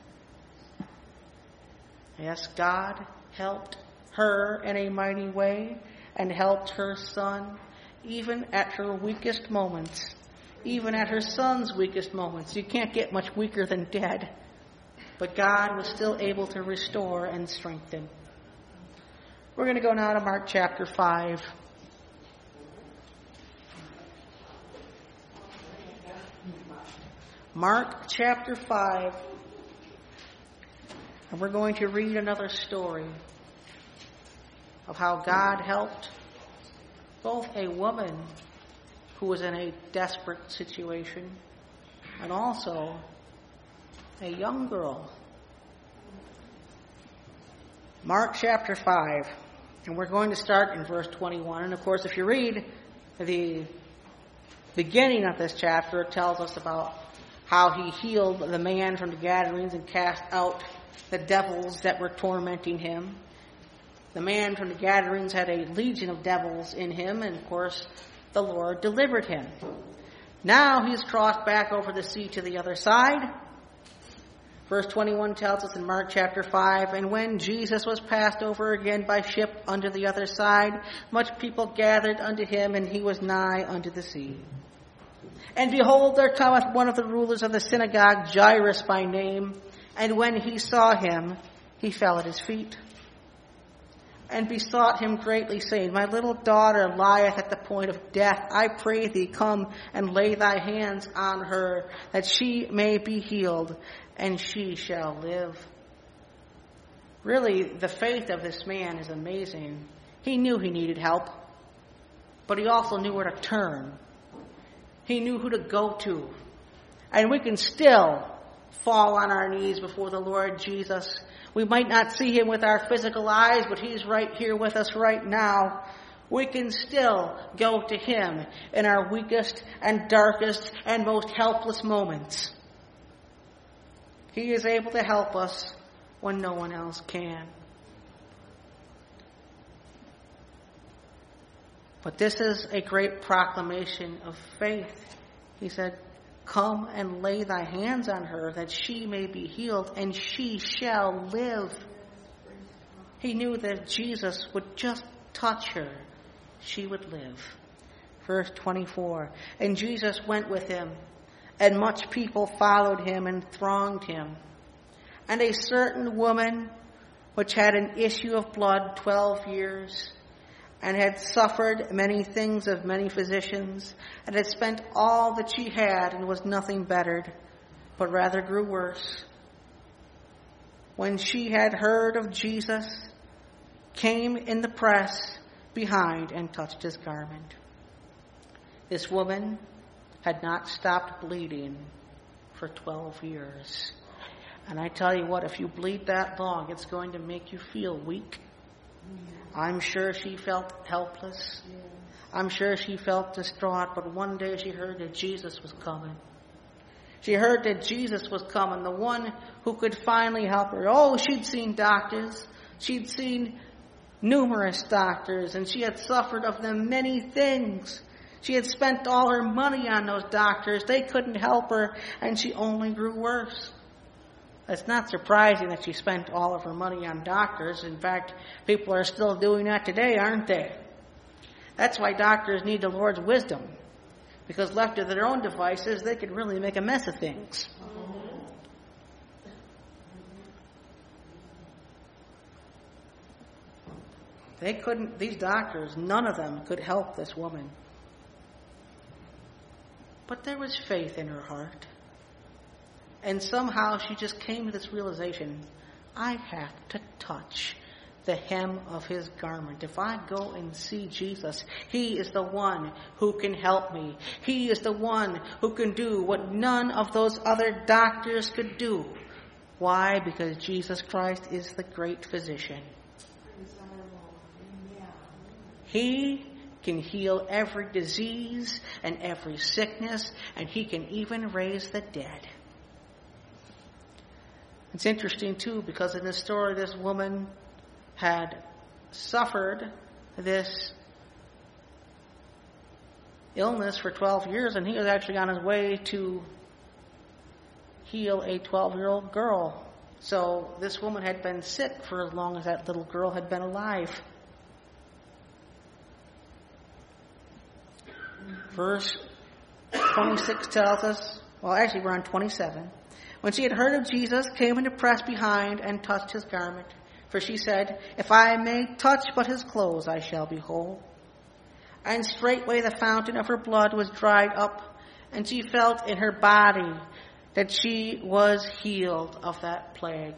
Yes, God helped her in a mighty way, and helped her son even at her weakest moments. Even at her son's weakest moments. You can't get much weaker than dead. But God was still able to restore and strengthen. We're going to go now to Mark chapter five. Mark chapter five. And we're going to read another story of how God helped both a woman who was in a desperate situation and also a young girl. Mark chapter five. And we're going to start in verse twenty-one. And of course, if you read the beginning of this chapter, it tells us about how he healed the man from the Gadarenes and cast out the devils that were tormenting him. The man from the Gadarenes had a legion of devils in him, and of course, the Lord delivered him. Now he's crossed back over the sea to the other side. Verse twenty-one tells us in Mark chapter five, and when Jesus was passed over again by ship unto the other side, much people gathered unto him, and he was nigh unto the sea. And behold, there cometh one of the rulers of the synagogue, Jairus by name, and when he saw him, he fell at his feet, and besought him greatly, saying, My little daughter lieth at the point of death. I pray thee, come and lay thy hands on her, that she may be healed, and she shall live. Really, the faith of this man is amazing. He knew he needed help, but he also knew where to turn. He knew who to go to. And we can still fall on our knees before the Lord Jesus. We might not see him with our physical eyes, but he's right here with us right now. We can still go to him in our weakest and darkest and most helpless moments. He is able to help us when no one else can. But this is a great proclamation of faith. He said, Come and lay thy hands on her, that she may be healed, and she shall live. He knew that Jesus would just touch her. She would live. Verse twenty-four, and Jesus went with him, and much people followed him and thronged him. And a certain woman which had an issue of blood twelve years, and had suffered many things of many physicians, and had spent all that she had, and was nothing bettered, but rather grew worse. When she had heard of Jesus, came in the press behind and touched his garment. This woman had not stopped bleeding for twelve years. And I tell you what, if you bleed that long, it's going to make you feel weak. I'm sure she felt helpless. I'm sure she felt distraught, but one day she heard that Jesus was coming. She heard that Jesus was coming, the one who could finally help her. Oh, she'd seen doctors. She'd seen numerous doctors, and she had suffered of them many things. She had spent all her money on those doctors. They couldn't help her, and she only grew worse. It's not surprising that she spent all of her money on doctors. In fact, people are still doing that today, aren't they? That's why doctors need the Lord's wisdom. Because left to their own devices, they could really make a mess of things. They couldn't, these doctors, none of them could help this woman. But there was faith in her heart. And somehow she just came to this realization, I have to touch the hem of his garment. If I go and see Jesus, he is the one who can help me. He is the one who can do what none of those other doctors could do. Why? Because Jesus Christ is the great physician. He can heal every disease and every sickness, and he can even raise the dead. It's interesting, too, because in this story, this woman had suffered this illness for twelve years, and he was actually on his way to heal a twelve-year-old girl. So this woman had been sick for as long as that little girl had been alive. Verse twenty-six tells us, well, actually we're on twenty-seven. When she had heard of Jesus, came in the press behind and touched his garment. For she said, if I may touch but his clothes, I shall be whole. And straightway the fountain of her blood was dried up, and she felt in her body that she was healed of that plague.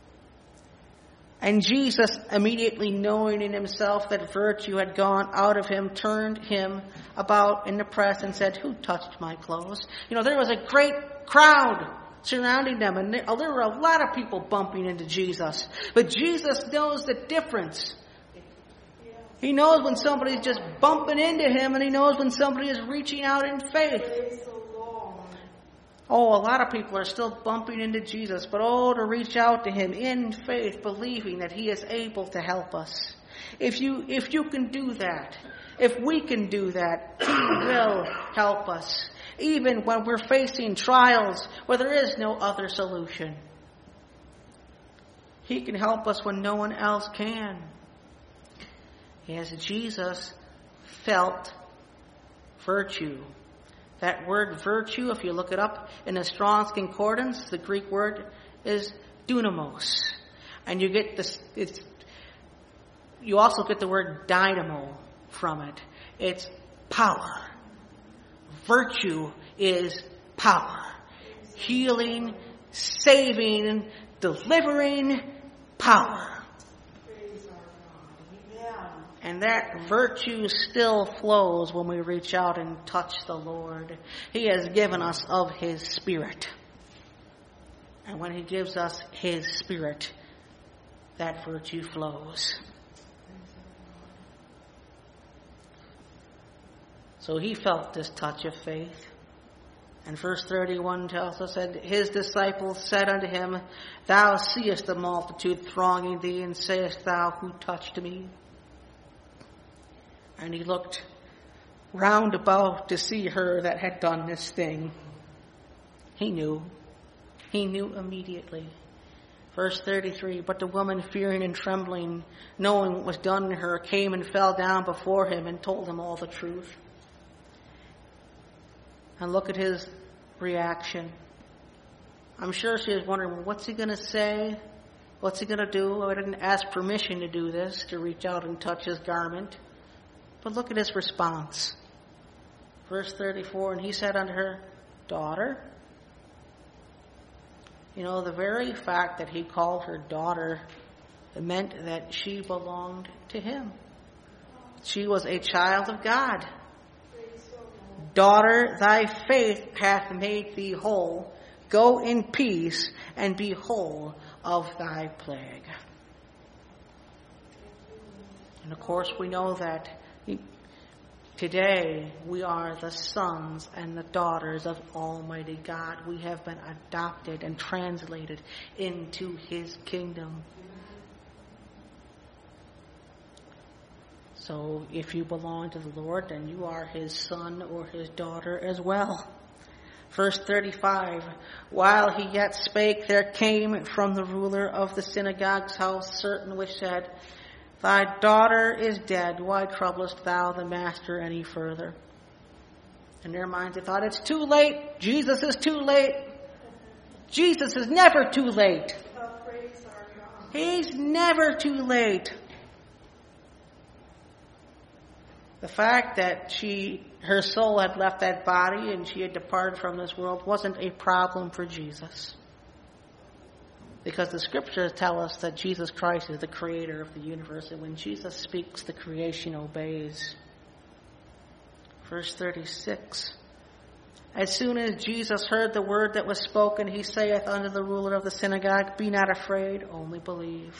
And Jesus, immediately knowing in himself that virtue had gone out of him, turned him about in the press and said, who touched my clothes? You know, there was a great crowd surrounding them, and there were a lot of people bumping into Jesus. But Jesus knows the difference. He knows when somebody's just bumping into him, and he knows when somebody is reaching out in faith. Oh, a lot of people are still bumping into Jesus, but oh, to reach out to him in faith, believing that he is able to help us. If you, if you can do that, if we can do that, he will help us. Even when we're facing trials where there is no other solution. He can help us when no one else can. As Jesus felt virtue. That word virtue, if you look it up in the Strong's Concordance, the Greek word is dunamos. And you get this, it's, you also get the word dynamo from it. It's power. Virtue is power. Healing, saving, delivering power. And that virtue still flows when we reach out and touch the Lord. He has given us of his Spirit. And when he gives us his Spirit, that virtue flows. So he felt this touch of faith. And verse thirty-one tells us that his disciples said unto him, thou seest the multitude thronging thee, and sayest thou, who touched me? And he looked round about to see her that had done this thing. He knew. He knew immediately. Verse thirty-three, but the woman, fearing and trembling, knowing what was done to her, came and fell down before him and told him all the truth. And look at his reaction. I'm sure she was wondering, what's he going to say? What's he going to do? I didn't ask permission to do this, to reach out and touch his garment. But look at his response. Verse thirty-four, and he said unto her, daughter. You know, the very fact that he called her daughter meant that she belonged to him. She was a child of God. Daughter, thy faith hath made thee whole. Go in peace and be whole of thy plague. And of course we know that today we are the sons and the daughters of Almighty God. We have been adopted and translated into His kingdom. So if you belong to the Lord, then you are His son or His daughter as well. Verse thirty-five, while he yet spake, there came from the ruler of the synagogue's house certain which said, thy daughter is dead. Why troublest thou the master any further? In their minds they thought, it's too late. Jesus is too late. Jesus is never too late. He's never too late. The fact that she, her soul had left that body and she had departed from this world wasn't a problem for Jesus. Because the scriptures tell us that Jesus Christ is the creator of the universe, and when Jesus speaks, the creation obeys. Verse thirty-six. As soon as Jesus heard the word that was spoken, he saith unto the ruler of the synagogue, be not afraid, only believe.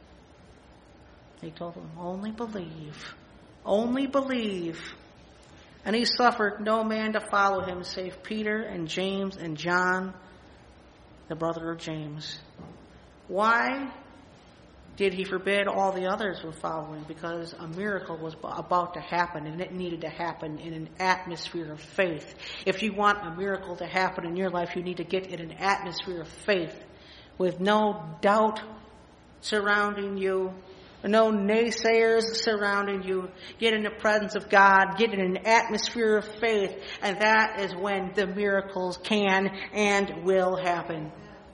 He told him, only believe. Only believe. And he suffered no man to follow him, save Peter and James and John, the brother of James. Why did he forbid all the others from following? Because a miracle was about to happen, and it needed to happen in an atmosphere of faith. If you want a miracle to happen in your life, you need to get in an atmosphere of faith with no doubt surrounding you, no naysayers surrounding you. Get in the presence of God. Get in an atmosphere of faith. And that is when the miracles can and will happen.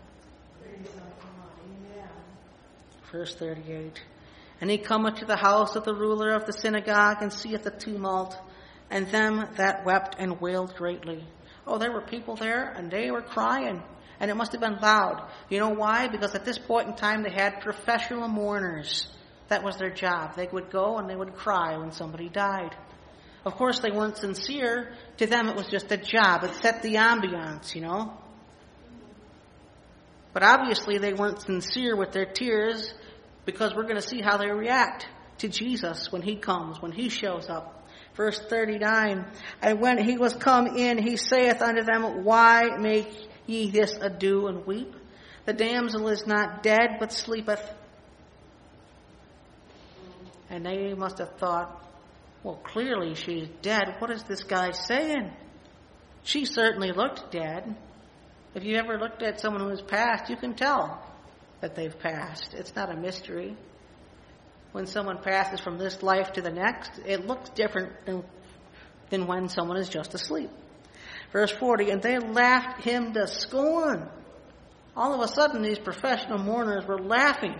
Verse thirty-eight. And he cometh to the house of the ruler of the synagogue, and seeth the tumult, and them that wept and wailed greatly. Oh, there were people there, and they were crying. And it must have been loud. You know why? Because at this point in time, they had professional mourners. That was their job. They would go and they would cry when somebody died. Of course, they weren't sincere. To them, it was just a job. It set the ambiance, you know. But obviously, they weren't sincere with their tears, because we're going to see how they react to Jesus when He comes, when He shows up. Verse thirty-nine, and when He was come in, He saith unto them, why make ye this ado and weep? The damsel is not dead, but sleepeth. And they must have thought, well, clearly she's dead. What is this guy saying? She certainly looked dead. If you ever looked at someone who has passed, you can tell that they've passed. It's not a mystery. When someone passes from this life to the next, it looks different than, than when someone is just asleep. Verse forty, and they laughed him to scorn. All of a sudden, these professional mourners were laughing.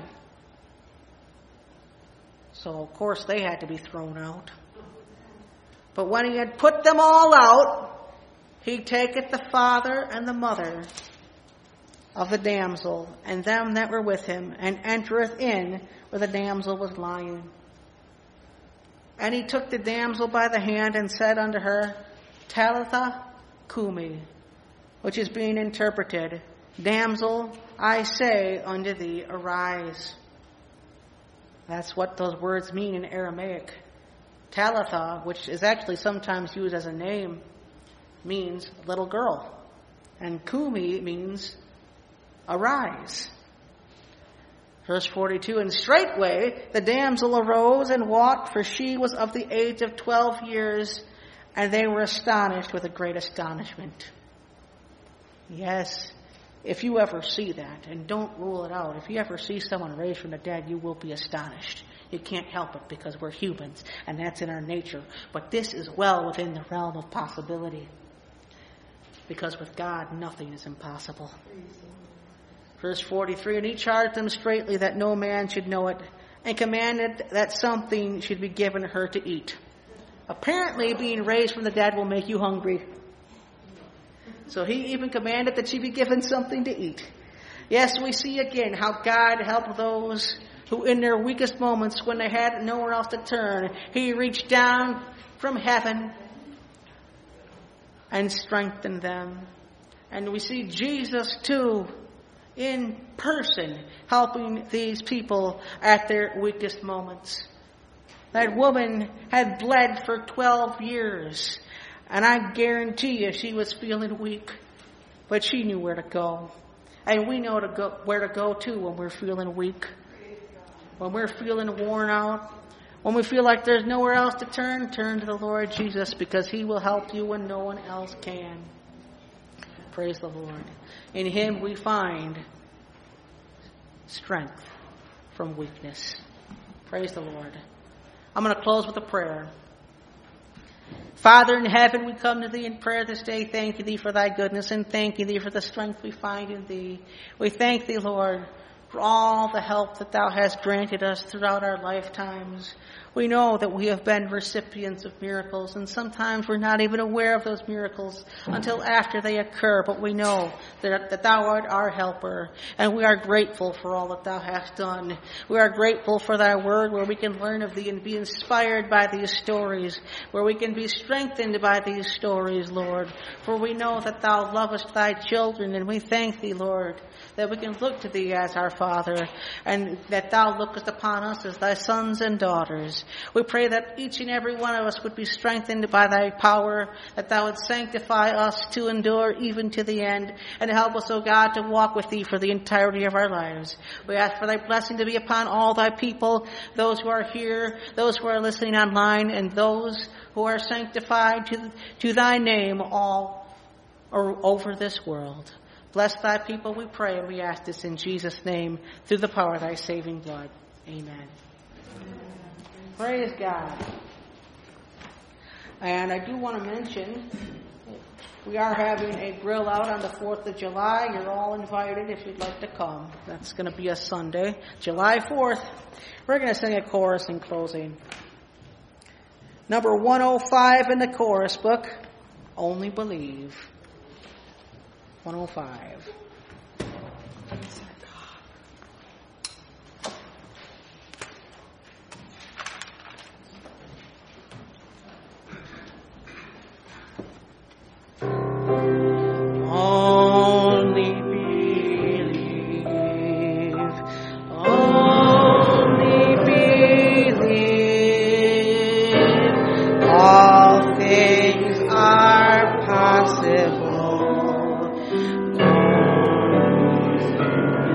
So, of course, they had to be thrown out. But when he had put them all out, he taketh the father and the mother of the damsel, and them that were with him, and entereth in where the damsel was lying. And he took the damsel by the hand, and said unto her, Talitha cumi, which is being interpreted, Damsel, I say unto thee, arise. That's what those words mean in Aramaic. Talitha, which is actually sometimes used as a name, means little girl. And cumi means arise. Verse forty-two, and straightway the damsel arose and walked, for she was of the age of twelve years, and they were astonished with a great astonishment. Yes, if you ever see that, and don't rule it out, if you ever see someone raised from the dead, you will be astonished. You can't help it because we're humans, and that's in our nature. But this is well within the realm of possibility. Because with God, nothing is impossible. Verse forty-three, and he charged them straitly that no man should know it, and commanded that something should be given her to eat. Apparently, being raised from the dead will make you hungry. So he even commanded that she be given something to eat. Yes, we see again how God helped those who in their weakest moments, when they had nowhere else to turn, he reached down from heaven and strengthened them. And we see Jesus too, in person, helping these people at their weakest moments. That woman had bled for twelve years, and I guarantee you she was feeling weak, but she knew where to go. And we know to go, where to go too when we're feeling weak, when we're feeling worn out, when we feel like there's nowhere else to turn. Turn to the Lord Jesus, because he will help you when no one else can. Praise the Lord. In him we find strength from weakness. Praise the Lord. I'm going to close with a prayer. Father in heaven, we come to thee in prayer this day, thanking thee for thy goodness, and thanking thee for the strength we find in thee. We thank thee, Lord, for all the help that thou hast granted us throughout our lifetimes. We know that we have been recipients of miracles, and sometimes we're not even aware of those miracles until after they occur, but we know that, that thou art our helper, and we are grateful for all that thou hast done. We are grateful for thy word, where we can learn of thee and be inspired by these stories, where we can be strengthened by these stories, Lord, for we know that thou lovest thy children, and we thank thee, Lord, that we can look to thee as our Father, and that thou lookest upon us as thy sons and daughters. We pray that each and every one of us would be strengthened by thy power, that thou would sanctify us to endure even to the end, and help us, O God, to walk with thee for the entirety of our lives. We ask for thy blessing to be upon all thy people, those who are here, those who are listening online, and those who are sanctified to, to thy name all or over this world. Bless thy people, we pray, and we ask this in Jesus' name, through the power of thy saving blood. Amen. Amen. Praise God. And I do want to mention, we are having a grill out on the fourth of July. You're all invited if you'd like to come. That's going to be a Sunday, July fourth. We're going to sing a chorus in closing. Number one oh five in the chorus book, Only Believe. one oh five. Only believe, only believe, all things are possible.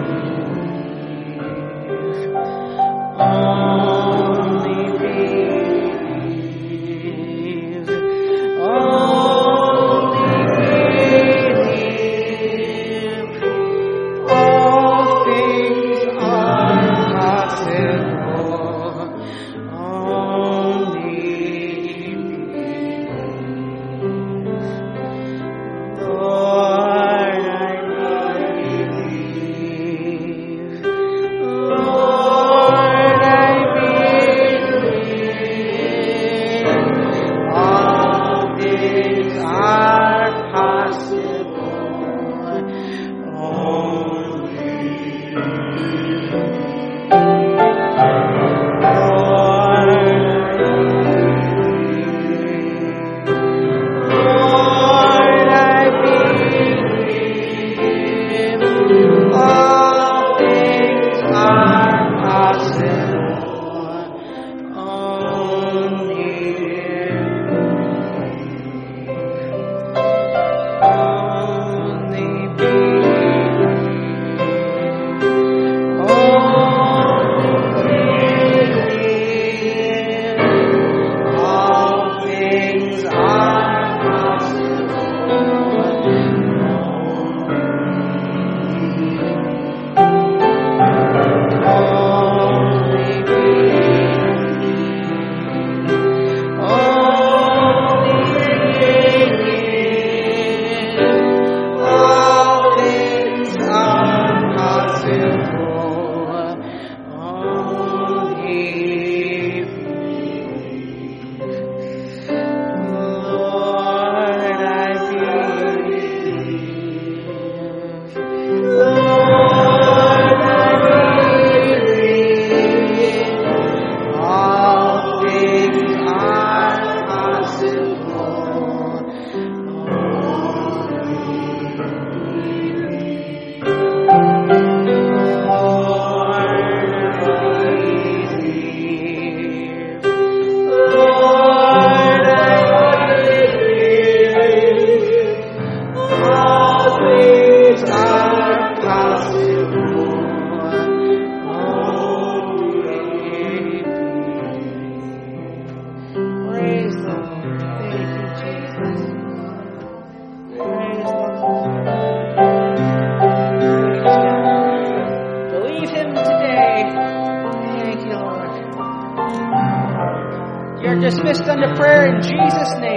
dismissed unto prayer in Jesus' name.